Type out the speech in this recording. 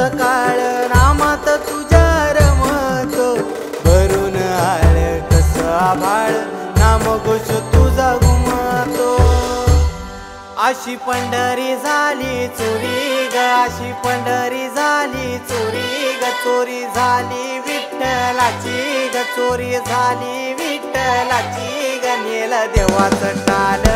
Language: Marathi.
सकाळ नामात तुझ्या रमतो भरून आळ कसं आभाळ नामघोष तुझा घुमतो अशी पंढरी झाली चोरी ग अशी पंढरी झाली चोरी ग चोरी झाली विठ्ठलाची ग चोरी झाली विठ्ठलाची ग नेल देवाचं टाल